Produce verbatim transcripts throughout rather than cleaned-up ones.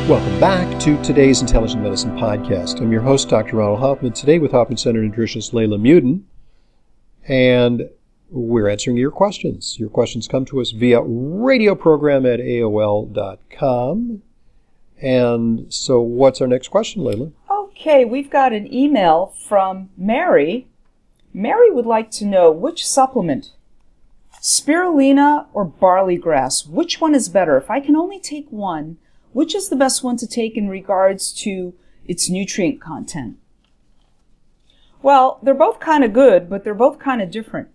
Welcome back to today's Intelligent Medicine Podcast. I'm your host, Doctor Ronald Hoffman, today with Hoffman Center nutritionist Layla Muden, and we're answering your questions. Your questions come to us via radioprogram at A O L dot com. And so what's our next question, Layla? Okay, we've got an email from Mary. Mary would like to know which supplement, spirulina or barley grass, which one is better? If I can only take one, which is the best one to take in regards to its nutrient content? Well, they're both kind of good, but they're both kind of different.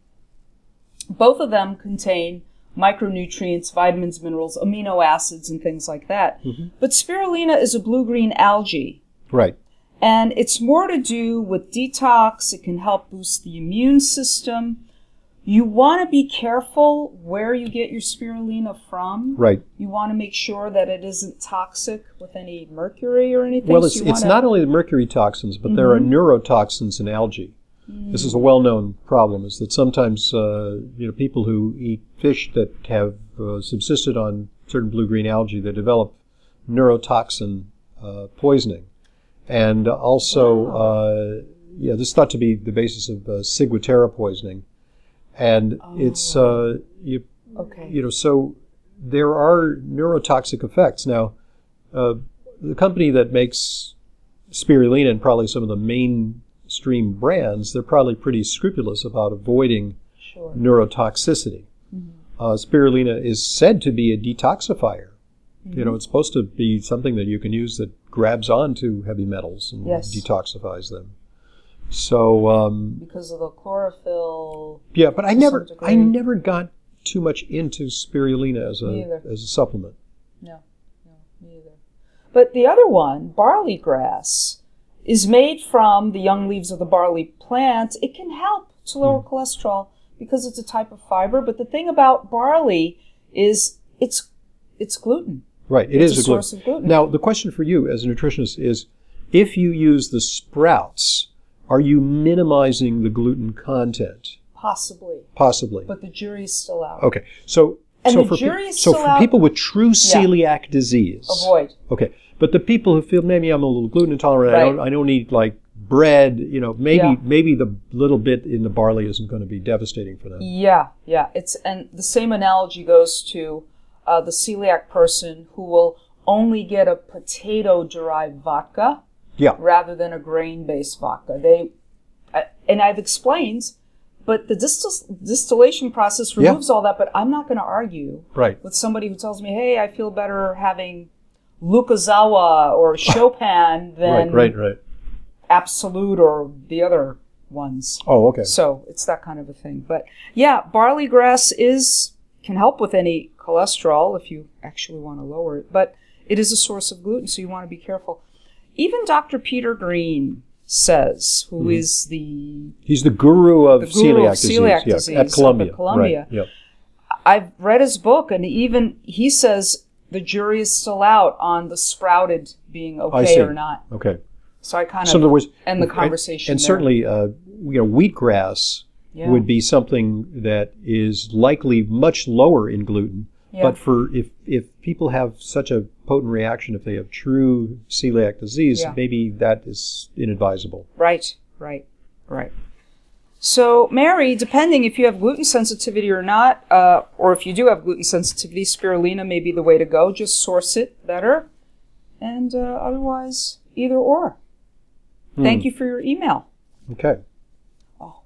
Both of them contain micronutrients, vitamins, minerals, amino acids, and things like that. Mm-hmm. But spirulina is a blue-green algae. Right. And it's more to do with detox. It can help boost the immune system. You want to be careful where you get your spirulina from. Right. You want to make sure that it isn't toxic with any mercury or anything. Well, it's, so it's wanna... not only the mercury toxins, but mm-hmm. there are neurotoxins in algae. Mm. This is a well-known problem, is that sometimes uh, you know people who eat fish that have uh, subsisted on certain blue-green algae, they develop neurotoxin uh, poisoning. And also, wow. uh, yeah, this is thought to be the basis of uh, ciguatera poisoning. And oh. it's, uh, you, okay. you know, so there are neurotoxic effects. Now, uh, the company that makes spirulina and probably some of the mainstream brands, they're probably pretty scrupulous about avoiding sure. neurotoxicity. Mm-hmm. Uh, spirulina is said to be a detoxifier. Mm-hmm. You know, it's supposed to be something that you can use that grabs onto heavy metals and yes. detoxifies them. So um, because of the chlorophyll. Yeah, but I never, I never got too much into spirulina as a as a supplement. No, no, me either. But the other one, barley grass, is made from the young leaves of the barley plant. It can help to lower mm. cholesterol because it's a type of fiber. But the thing about barley is it's it's gluten. Right, it it's is a, a source gluten. of gluten. Now, the question for you as a nutritionist is, if you use the sprouts, are you minimizing the gluten content? Possibly. Possibly. But the jury's still out. Okay. So, and so the for, jury pe- is so still for out. people with true celiac yeah. disease. Avoid. Okay. But the people who feel maybe I'm a little gluten intolerant, right. I don't I don't eat like bread, you know, maybe yeah. maybe the little bit in the barley isn't going to be devastating for them. Yeah, yeah. It's and the same analogy goes to uh, the celiac person who will only get a potato-derived vodka yeah. rather than a grain-based vodka. They uh, and I've explained, but the distil- distillation process removes yeah. all that. But I'm not going to argue right. with somebody who tells me, "Hey, I feel better having Lukazawa or Chopin than right, right, right. Absolute or the other ones." Oh, okay. So it's that kind of a thing. But yeah, barley grass is can help with any cholesterol if you actually want to lower it. But it is a source of gluten, so you want to be careful. Even Doctor Peter Green says, who mm-hmm. is the... He's the guru of the guru celiac, of celiac disease, disease yeah, at Columbia. At Columbia. Right. Yep. I've read his book, and even he says the jury is still out on the sprouted being okay or not. Okay. So I kind so of there was, end the conversation And, and there. certainly, uh, you know, wheatgrass yeah. would be something that is likely much lower in gluten. Yeah. But for if if people have such a potent reaction, if they have true celiac disease, yeah. maybe that is inadvisable. Right, right, right. So, Mary, depending if you have gluten sensitivity or not, uh, or if you do have gluten sensitivity, spirulina may be the way to go. Just source it better. And uh, otherwise, either or. Hmm. Thank you for your email. Okay. Oh.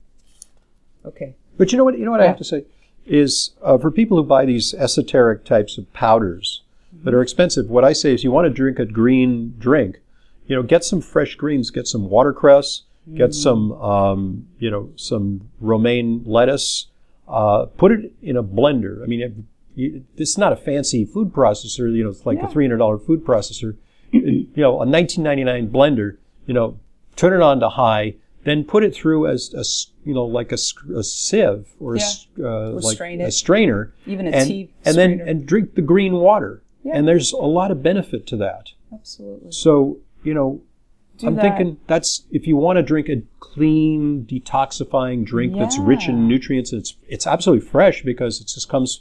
Okay. But you know what? You know what yeah. I have to say is uh, for people who buy these esoteric types of powders mm-hmm. that are expensive. What I say is, you want to drink a green drink, you know, get some fresh greens, get some watercress, mm-hmm. get some, um, you know, some romaine lettuce, uh, put it in a blender. I mean, it, you, this is not a fancy food processor. You know, it's like yeah. a three hundred dollars food processor. You know, a nineteen ninety-nine blender. You know, turn it on to high. Then put it through as a, you know, like a, a sieve or, yeah. a, uh, or like strain a it. strainer, even a and, tea and strainer. then and drink the green water. Yeah. And there's a lot of benefit to that. Absolutely. So you know, Do I'm that. thinking that's if you want to drink a clean, detoxifying drink yeah. that's rich in nutrients, and it's it's absolutely fresh because it just comes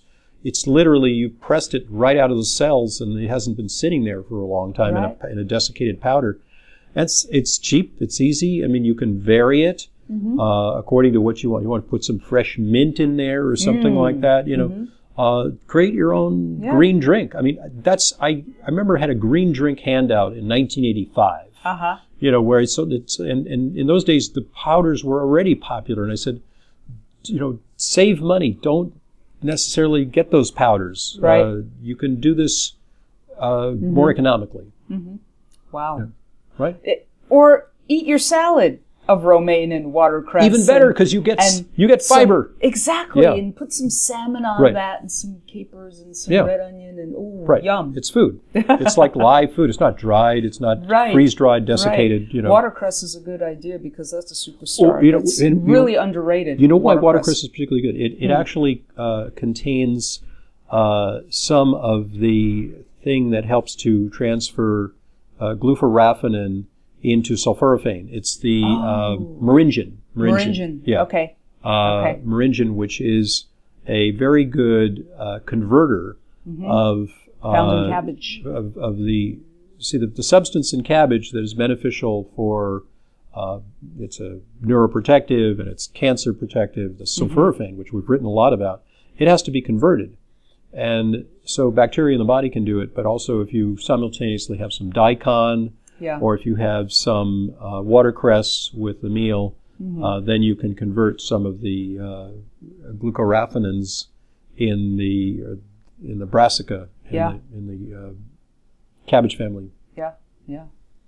it's literally you've pressed it right out of the cells, and it hasn't been sitting there for a long time Right. in, a, in a desiccated powder. That's it's cheap, it's easy. I mean, you can vary it Mm-hmm. uh, according to what you want. You want to put some fresh mint in there or something Mm. like that. You know, Mm-hmm. uh, create your own Yeah. green drink. I mean, that's I I remember I had a green drink handout in nineteen eighty-five. Uh huh. You know, where it's, so it's and, and in those days the powders were already popular, and I said, you know, save money. Don't necessarily get those powders. Right. Uh, you can do this uh, more economically, Wow. right? It- or eat your salad of romaine and watercress. Even better and- because you get s- and you get some- fiber. exactly, Yeah. and put some salmon on Right. that, and some capers, and some Yeah. red onion, and ooh, Right. yum. It's food. It's like live food. It's not dried. It's not Right. freeze-dried, desiccated. Right. You know. Watercress is a good idea because that's a superstar. Oh, you know, it's and you really know- underrated. You know why watercress is particularly good? It, Hmm. it actually uh, contains uh, some of the thing that helps to transfer uh, gluforaphanin into sulforaphane. It's the uh, Oh. Meringin. Meringin. Yeah. Okay. Uh, Okay. Meringin, which is a very good uh, converter of Mm-hmm. Found in uh, cabbage. Of, of the see the, the substance in cabbage that is beneficial for uh, it's a neuroprotective and it's cancer protective. The sulforaphane, which we've written a lot about, it has to be converted, and so bacteria in the body can do it. But also, if you simultaneously have some daikon, Yeah. or if you have some uh, watercress with the meal, Mm-hmm. uh, then you can convert some of the uh, glucoraphanins in the uh, in the brassica in Yeah. the, in the uh, cabbage family. Yeah, yeah.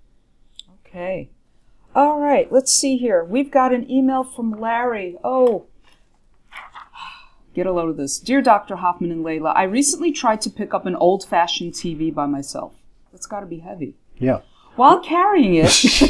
Okay. All right, let's see here. We've got an email from Larry. Oh, get a load of this. Dear Doctor Hoffman and Layla, I recently tried to pick up an old-fashioned T V by myself. That's got to be heavy. Yeah. While carrying it,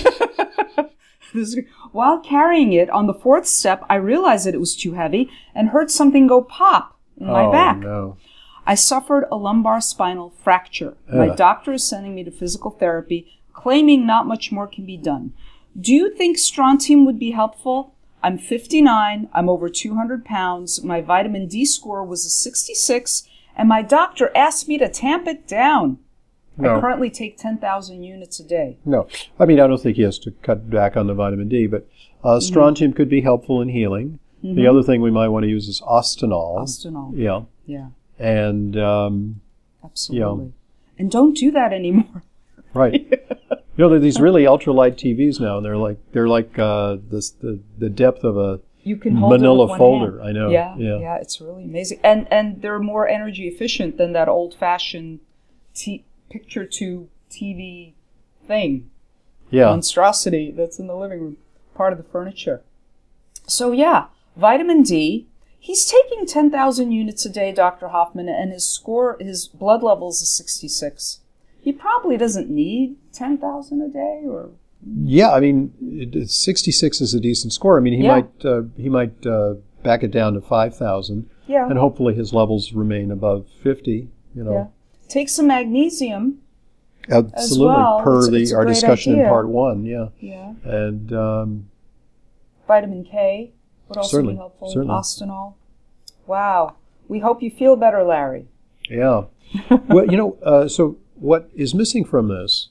this is- while carrying it on the fourth step, I realized that it was too heavy and heard something go pop in my oh, back. no. I suffered a lumbar spinal fracture. My Ugh. doctor is sending me to physical therapy, claiming not much more can be done. Do you think strontium would be helpful? I'm fifty-nine, I'm over two hundred pounds, my vitamin D score was a sixty-six, and my doctor asked me to tamp it down. No. I currently take ten thousand units a day. No. I mean, I don't think he has to cut back on the vitamin D, but uh, strontium could be helpful in healing. The other thing we might want to use is ostenol. Ostenol. Yeah. Yeah, And, um, absolutely. And don't do that anymore. right. You know, there are these really ultralight T Vs now, and they're like they're like uh, this, the the depth of a You can hold manila it with one folder. hand. I know. Yeah, Yeah. yeah, it's really amazing, and and they're more energy efficient than that old-fashioned t- picture tube T V thing, Yeah. monstrosity that's in the living room, part of the furniture. So yeah, vitamin D. He's taking ten thousand units a day, Doctor Hoffman, and his score, his blood levels is sixty-six. He probably doesn't need ten thousand a day, or Yeah, I mean, it, sixty-six is a decent score. I mean, he Yeah. might uh, he might uh, back it down to five thousand, yeah, and hopefully his levels remain above fifty. You know, yeah. Take some magnesium. absolutely well. per It's- the it's a our great discussion in idea. part one. Yeah, Yeah. and um, Vitamin K would also Certainly, be helpful. certainly. Ostenol. Wow. We hope you feel better, Larry. yeah. Well, you know, uh, so what is missing from this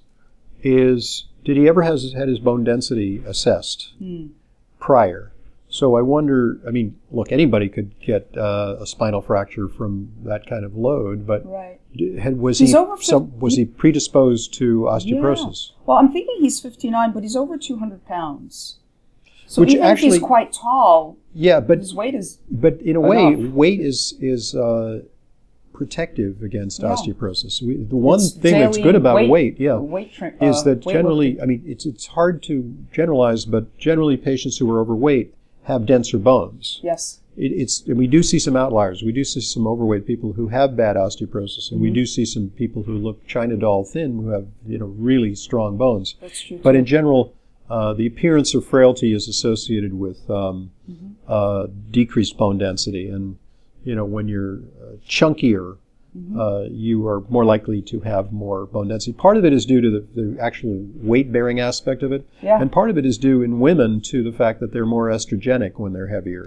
is did he ever has had his bone density assessed Hmm. prior? So I wonder. I mean, look, anybody could get uh, a spinal fracture from that kind of load, but Right. d- had, was He's he over fif- some, was he predisposed to osteoporosis? Yeah. Well, I'm thinking he's fifty-nine, but he's over two hundred pounds. So Which even if actually- he's quite tall, Yeah, but his weight is but in a way, enough. weight is is uh, protective against Yeah. osteoporosis. We, the one It's thing that's daily good about weight, weight- yeah, weight tra- is uh, that weightlifting. generally, I mean, it's it's hard to generalize, but generally, patients who are overweight have denser bones. Yes. It, it's and we do see some outliers. We do see some overweight people who have bad osteoporosis, and we Mm-hmm. do see some people who look China doll thin who have you know really strong bones. That's true. But too. in general, uh, the appearance of frailty is associated with um, Mm-hmm. uh, decreased bone density, and you know when you're uh, chunkier, Mm-hmm. uh, you are more likely to have more bone density. Part of it is due to the, the actual weight-bearing aspect of it, Yeah. and part of it is due in women to the fact that they're more estrogenic when they're heavier.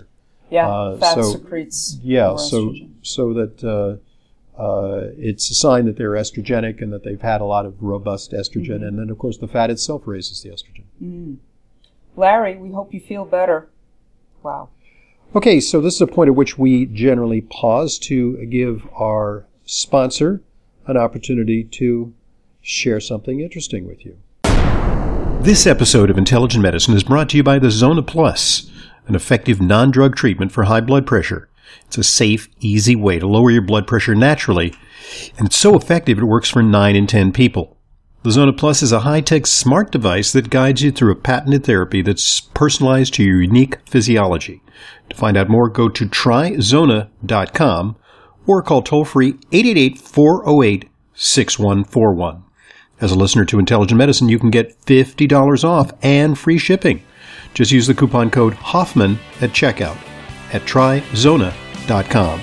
Yeah, Uh, fat so, secretes Yeah, more so estrogen. so that uh, uh, it's a sign that they're estrogenic and that they've had a lot of robust estrogen. Mm-hmm. And then, of course, the fat itself raises the estrogen. Mm. Larry, we hope you feel better. Wow. Okay, so this is a point at which we generally pause to give our sponsor an opportunity to share something interesting with you. This episode of Intelligent Medicine is brought to you by the Zona Plus, an effective non-drug treatment for high blood pressure. It's a safe, easy way to lower your blood pressure naturally, and it's so effective it works for nine in ten people. The Zona Plus is a high-tech smart device that guides you through a patented therapy that's personalized to your unique physiology. To find out more, go to try zona dot com or call toll-free eight eight eight, four oh eight, six one four one. As a listener to Intelligent Medicine, you can get fifty dollars off and free shipping. Just use the coupon code Hoffman at checkout at try zona dot com.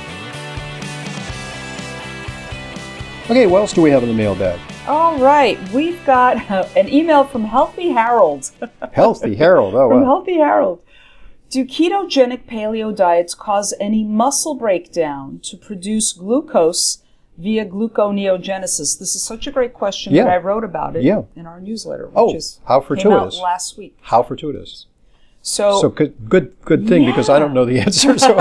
Okay, what else do we have in the mailbag? All right, we've got uh, an email from Healthy Harold. Healthy Harold, oh From wow. Healthy Harold. Do ketogenic paleo diets cause any muscle breakdown to produce glucose via gluconeogenesis? This is such a great question Yeah. that I wrote about it Yeah. in our newsletter, which Oh, is how came fortuitous. out last week. How fortuitous. So, So good, good, good thing because I don't know the answer. So.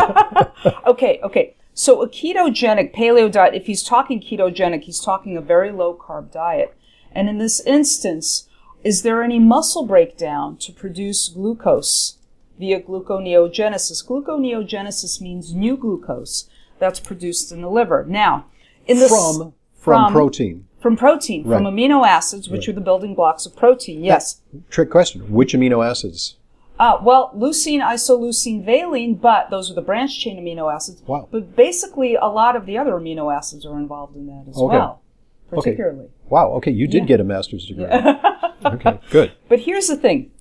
okay, okay. So a ketogenic paleo diet, if he's talking ketogenic, he's talking a very low carb diet. And in this instance, is there any muscle breakdown to produce glucose via gluconeogenesis? Gluconeogenesis means new glucose that's produced in the liver. Now, in this From, from protein. From protein, from Right. amino acids, which Right. are the building blocks of protein. Yes. Trick question. Which amino acids? Uh, well, leucine, isoleucine, valine, but those are the branch chain amino acids. Wow. But basically, a lot of the other amino acids are involved in that as Okay. well, particularly. Wow, okay, you did Yeah. get a master's degree. Okay, good. But here's the thing.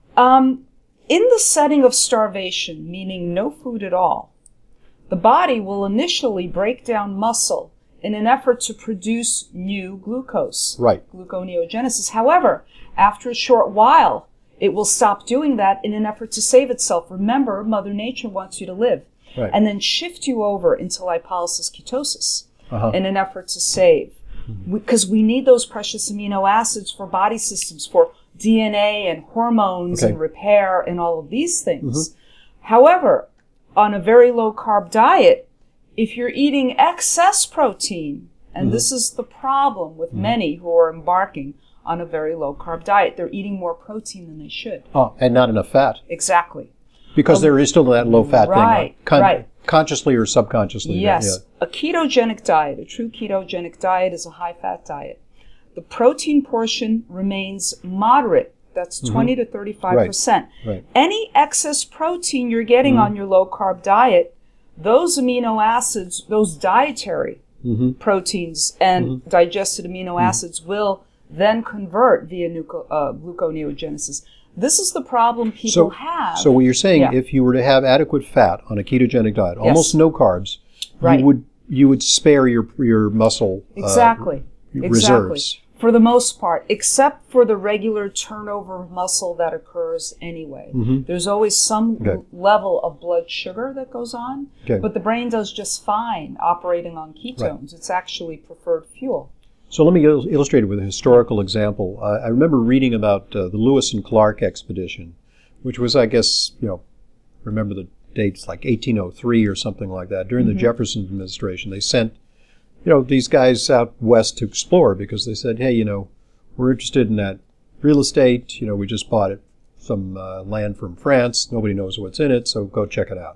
Um, in the setting of starvation, meaning no food at all, the body will initially break down muscle in an effort to produce new glucose. Right. Gluconeogenesis. However, after a short while, it will stop doing that in an effort to save itself. Remember, Mother Nature wants you to live. Right. And then shift you over into lipolysis ketosis Uh-huh. in an effort to save. Because we need those precious amino acids for body systems, for D N A and hormones Okay. and repair and all of these things. However, on a very low carb diet, if you're eating excess protein, and this is the problem with many who are embarking on a very low carb diet, they're eating more protein than they should. Oh, and not enough fat. Exactly. Because there is still that low fat Right, thing. Con- right. Consciously or subconsciously. Yes. Yeah. A ketogenic diet, a true ketogenic diet is a high fat diet. The protein portion remains moderate. That's twenty to thirty-five percent. Right. Any excess protein you're getting on your low carb diet, those amino acids, those dietary Mhm. proteins and digested amino acids will then convert via nuco- uh, gluconeogenesis. This is the problem people So, have. so what you're saying, Yeah. if you were to have adequate fat on a ketogenic diet, almost no carbs, Right. you would you would spare your your muscle uh, Exactly. Exactly. reserves. For the most part, except for the regular turnover of muscle that occurs anyway. There's always some Okay. l- level of blood sugar that goes on, Okay. but the brain does just fine operating on ketones. It's actually preferred fuel. So let me il- illustrate it with a historical example. Uh, I remember reading about uh, the Lewis and Clark expedition, which was, I guess, you know, remember the dates like eighteen oh three or something like that. During the Jefferson administration, they sent, you know, these guys out west to explore because they said, hey, you know, we're interested in that real estate. You know, we just bought it, some uh, land from France. Nobody knows what's in it, so go check it out.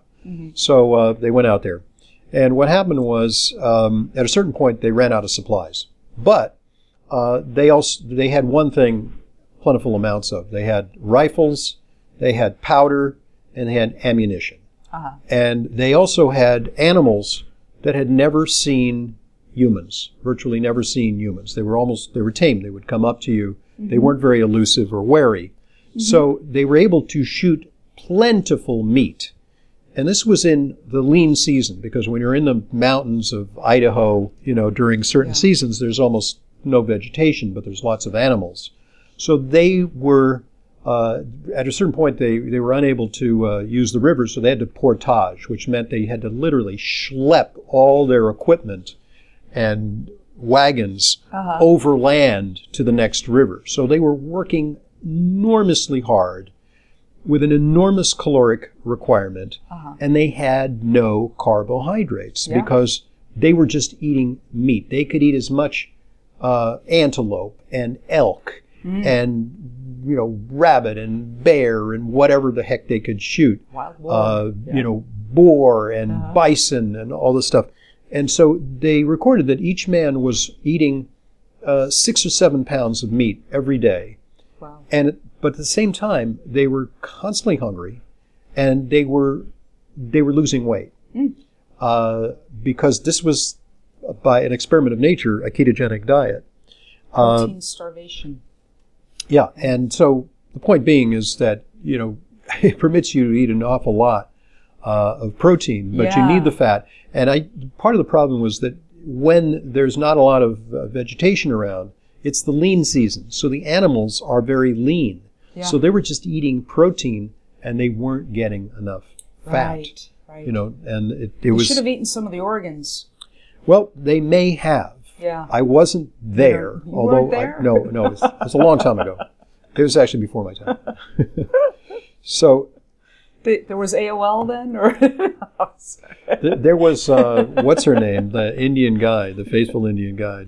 So uh, they went out there. And what happened was, um, at a certain point, they ran out of supplies. But uh, they also they had one thing, plentiful amounts of. They had rifles, they had powder, and they had ammunition. Uh-huh. And they also had animals that had never seen humans, virtually never seen humans. They were almost, they were tame. They would come up to you. They weren't very elusive or wary. So they were able to shoot plentiful meat. And this was in the lean season, because when you're in the mountains of Idaho, you know, during certain Yeah. seasons, there's almost no vegetation, but there's lots of animals. So they were uh, at a certain point, they, they were unable to uh, use the river, so they had to portage, which meant they had to literally schlep all their equipment and wagons Uh-huh. overland to the next river. So they were working enormously hard with an enormous caloric requirement, Uh-huh. and they had no carbohydrates Yeah. because they were just eating meat. They could eat as much uh, antelope and elk Mm. and, you know, rabbit and bear and whatever the heck they could shoot. Wild boar. Uh, Yeah. You know, boar and Uh-huh. bison and all this stuff. And so they recorded that each man was eating uh, six or seven pounds of meat every day. Wow. And it, but at the same time, they were constantly hungry, and they were they were losing weight Mm. uh, because this was, by an experiment of nature, a ketogenic diet. Uh, Protein starvation. yeah, and so the point being is that, you know, it permits you to eat an awful lot uh, of protein, but Yeah. you need the fat. And I part of the problem was that when there's not a lot of uh, vegetation around, it's the lean season. So the animals are very lean. Yeah. So they were just eating protein, and they weren't getting enough fat. Right. Right. You know, and it, it They was, should have eaten some of the organs. well, they may have. Yeah. I wasn't there, You although weren't there? I, no, no, it was, it was a long time ago. It was actually before my time. So They, there was A O L then, or th- there was uh, what's her name, the Indian guide, the faithful Indian guide.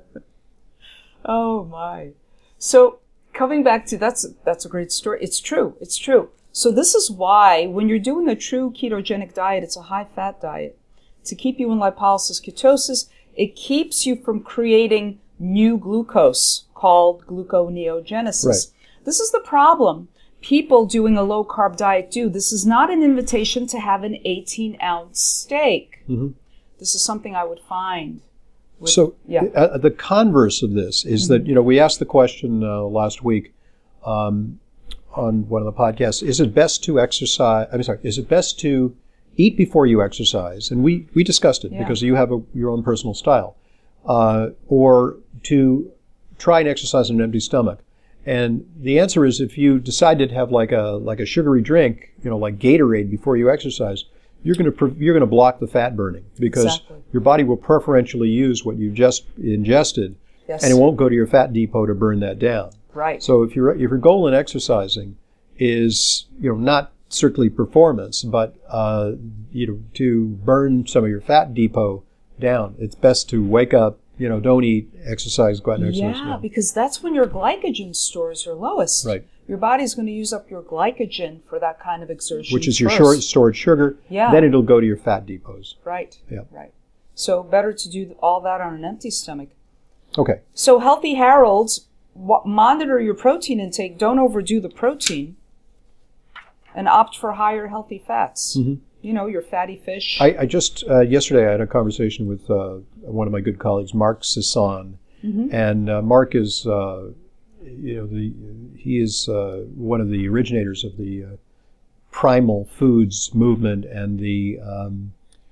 oh my. So coming back to that's that's a great story. It's true. It's true. So this is why when you're doing a true ketogenic diet, it's a high fat diet to keep you in lipolysis ketosis. It keeps you from creating new glucose called gluconeogenesis. Right. This is the problem people doing a low carb diet do. This is not an invitation to have an eighteen ounce steak. Mhm. This is something I would find. with- So yeah. uh, the converse of this is that, you know, we asked the question uh, last week um, on one of the podcasts, is it best to exercise, I'm sorry, is it best to eat before you exercise? And we, we discussed it Yeah. because you have a, your own personal style. Uh, or to try and exercise on an empty stomach. And the answer is, if you decide to have like a like a sugary drink, you know, like Gatorade before you exercise, you're going to you're going to block the fat burning because Exactly. your body will preferentially use what you've just ingested, Yes. and it won't go to your fat depot to burn that down. Right. So if your if your goal in exercising is, you know, not strictly performance, but uh, you know, to burn some of your fat depot down, it's best to wake up. You know, don't eat, exercise, go out and exercise. Yeah, because that's when your glycogen stores are lowest. Right. Your body's going to use up your glycogen for that kind of exertion. Which is your first. short, stored sugar. Yeah. Then it'll go to your fat depots. Right. Yeah. Right. So better to do all that on an empty stomach. Okay. So Healthy Harold's, wa- monitor your protein intake. Don't overdo the protein. And opt for higher healthy fats. Mhm. You know, your fatty fish. I, I just, uh, yesterday I had a conversation with uh, one of my good colleagues, Mark Sisson. Mhm. And uh, Mark is, uh, you know, the he is uh, one of the originators of the uh, primal foods movement and the um,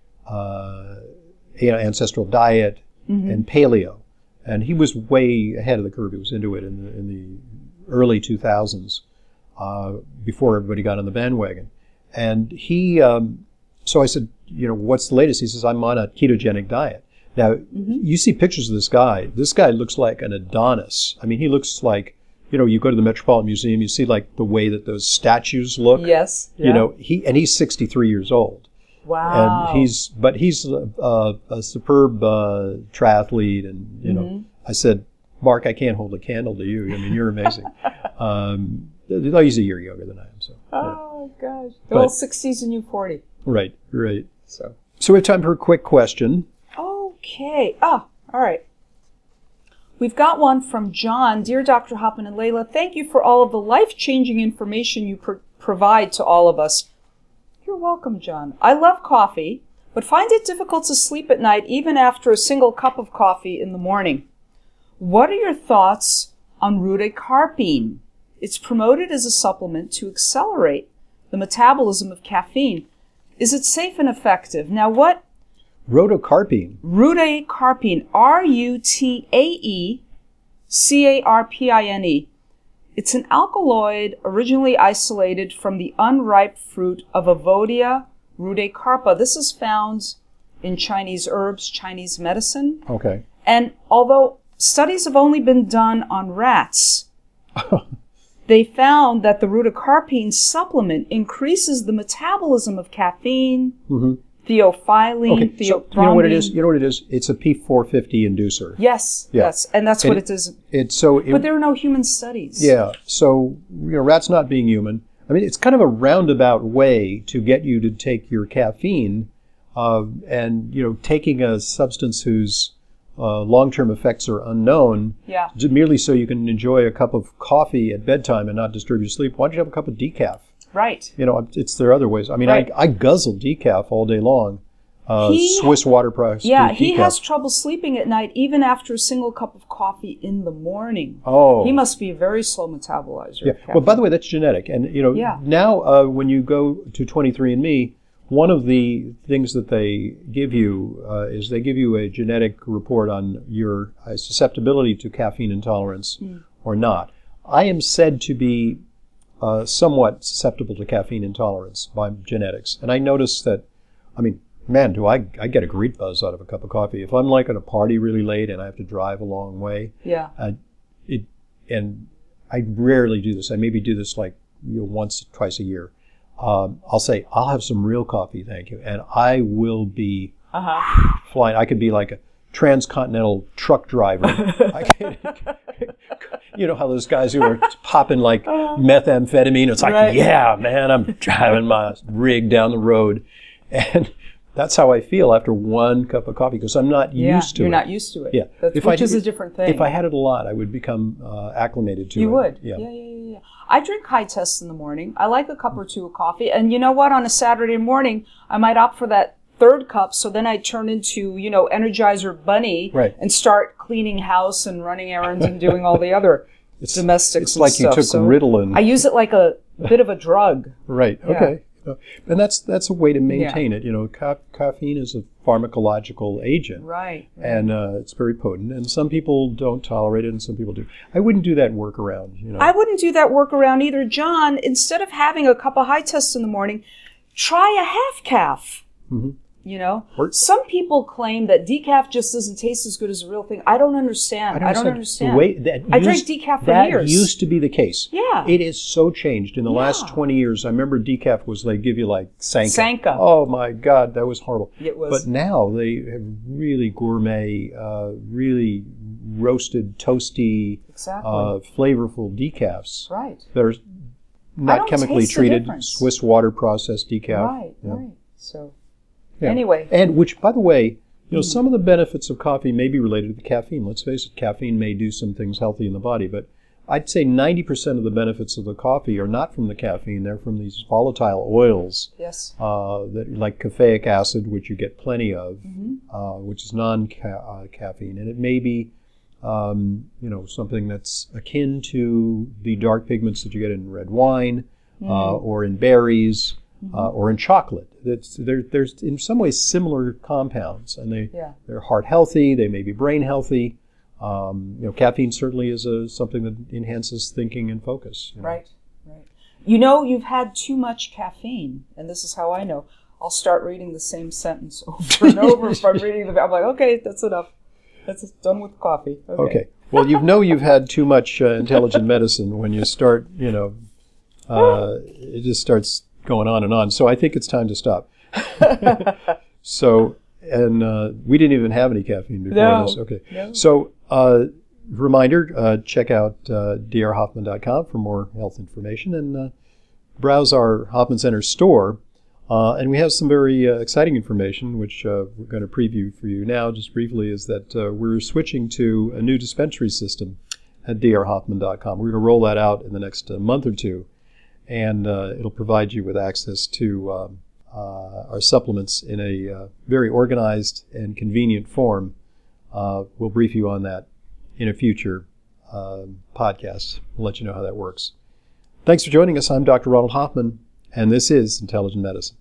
uh, you know, ancestral diet Mhm. and paleo. And he was way ahead of the curve. He was into it in the, in the early two thousands, uh, before everybody got on the bandwagon. And he, um, so I said, you know, what's the latest? He says, I'm on a ketogenic diet. Now, you see pictures of this guy. This guy looks like an Adonis. I mean, he looks like, you know, you go to the Metropolitan Museum, you see like the way that those statues look. Yes. You yeah. know, he and he's sixty-three years old. Wow. And he's, but he's a, a, a superb uh, triathlete. And, you know, Mhm. I said, Mark, I can't hold a candle to you. I mean, you're amazing. um, he's a year younger than I am. So, yeah. Oh, gosh. But- Well, sixties and you forty. Right, right. So. So we have time for a quick question. Okay. Ah, all right. We've got one from John. Dear Doctor Hoffman and Layla, thank you for all of the life-changing information you pro- provide to all of us. You're welcome, John. I love coffee, but find it difficult to sleep at night even after a single cup of coffee in the morning. What are your thoughts on rudicarpine? It's promoted as a supplement to accelerate the metabolism of caffeine. Is it safe and effective? Now, what Rhodocarpine. Rudicarpine, R U T A E C A R P I N E. It's an alkaloid originally isolated from the unripe fruit of Avodia rudecarpa. This is found in Chinese herbs, Chinese medicine. Okay. And although studies have only been done on rats, they found that the rudicarpine supplement increases the metabolism of caffeine, Mm-hmm. theophylline, Okay, theothrombine. so you know what it is? You know what it is? It's a P four fifty inducer. Yes, Yeah. yes, and that's And what it is. It's so. It, But there are no human studies. Yeah. So, you know, rats not being human. I mean, it's kind of a roundabout way to get you to take your caffeine, uh, and you know, taking a substance whose uh, long-term effects are unknown, Yeah. j- merely so you can enjoy a cup of coffee at bedtime and not disturb your sleep. Why don't you have a cup of decaf? Right. You know, it's there are other ways. I mean, Right. I, I guzzle decaf all day long. Uh, He- Swiss water processed Yeah, decaf. he has trouble sleeping at night even after a single cup of coffee in the morning. Oh. He must be a very slow metabolizer. Yeah. of Well, by caffeine. the way, that's genetic, and you know Yeah. now uh, when you go to twenty-three and me, one of the things that they give you uh, is they give you a genetic report on your uh, susceptibility to caffeine intolerance or not. I am said to be uh, somewhat susceptible to caffeine intolerance by genetics, and I notice that. I mean, man, do I I get a great buzz out of a cup of coffee. If I'm like at a party really late and I have to drive a long way. Yeah. Uh, it and I rarely do this. I maybe do this like you know, once, twice a year. Um, I'll say I'll have some real coffee, thank you, and I will be Uh-huh. flying. I could be like a transcontinental truck driver. I could, you know how those guys who are popping like methamphetamine. It's like, Right. yeah, man, I'm driving my rig down the road, and that's how I feel after one cup of coffee because I'm not Yeah, used to you're it. not used to it. Yeah. That's, If I which is did- a different thing. If I had it a lot, I would become uh, acclimated to it. You would. Yeah. Yeah. yeah, yeah, yeah. I drink high tests in the morning. I like a cup or two of coffee. And you know what? On a Saturday morning, I might opt for that third cup. So then I turn into, you know, Energizer Bunny Right. and start cleaning house and running errands and doing all the other It's, domestics it's and like stuff. you took So Ritalin. I use it like a bit of a drug. right. Yeah. Okay. You know, and that's that's a way to maintain it. You know, ca- caffeine is a pharmacological agent. Right. And uh, it's very potent. And some people don't tolerate it, and some people do. I wouldn't do that workaround. You know. I wouldn't do that workaround either, John. Instead of having a cup of high test in the morning, try a half calf. Mhm. You know, Or- some people claim that decaf just doesn't taste as good as a real thing. I don't understand. I don't understand. The way that I drank used- decaf for that years. used to be the case. Yeah. It is so changed in the last Yeah. twenty years. I remember decaf was they give you like Sanka. Sanka. Oh my God, that was horrible. It was. But now they have really gourmet, uh, really roasted, toasty, Exactly. uh, flavorful decafs. Right. They're I not don't chemically taste the treated, difference. Swiss water processed decaf. Right. Yeah. Right. So Yeah. anyway, And which, by the way, you know, some of the benefits of coffee may be related to the caffeine. Let's face it, caffeine may do some things healthy in the body, but I'd say ninety percent of the benefits of the coffee are not from the caffeine. They're from these volatile oils, yes. uh, that, like caffeic acid, which you get plenty of, Mm-hmm. uh, which is non-caffeine. And it may be, um, you know, something that's akin to the dark pigments that you get in red wine, Mm. uh, or in berries, Mm-hmm. uh, or in chocolate. It's, there, there's in some ways similar compounds, and they Yeah. they're heart healthy. They may be brain healthy. Um, you know, caffeine certainly is a, something that enhances thinking and focus. you know. Right. Right. You know, you've had too much caffeine, and this is how I know. I'll start reading the same sentence over and over if I'm reading the. I'm like, okay, that's enough. That's done with coffee. Okay. Okay. Well, you know you've had too much uh, intelligent medicine when you start. You know, uh, it just starts going on and on. So I think it's time to stop. So, and uh, we didn't even have any caffeine before No. this. Okay. No. So, uh, reminder: uh, check out uh, d r hoffman dot com for more health information, and uh, browse our Hoffman Center store. Uh, and we have some very uh, exciting information, which uh, we're going to preview for you now, just briefly, is that uh, we're switching to a new dispensary system at d r hoffman dot com. We're going to roll that out in the next uh, month or two, and uh, it'll provide you with access to um, uh, our supplements in a uh, very organized and convenient form. Uh, we'll brief you on that in a future uh, podcast. We'll let you know how that works. Thanks for joining us. I'm Doctor Ronald Hoffman, and this is Intelligent Medicine.